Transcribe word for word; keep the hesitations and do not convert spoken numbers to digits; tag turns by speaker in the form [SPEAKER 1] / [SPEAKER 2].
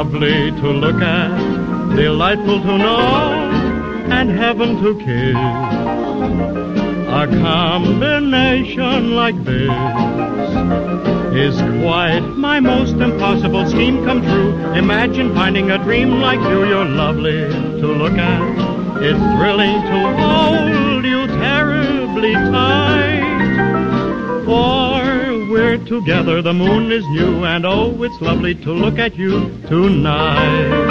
[SPEAKER 1] lovely to look at, delightful to know, and heaven to kiss. A combination like this is quite my most impossible scheme come true. Imagine finding a dream like you. You're lovely to look at. It's thrilling to hold you terribly tight. For we're together, the moon is new, and oh, it's lovely to look at you tonight.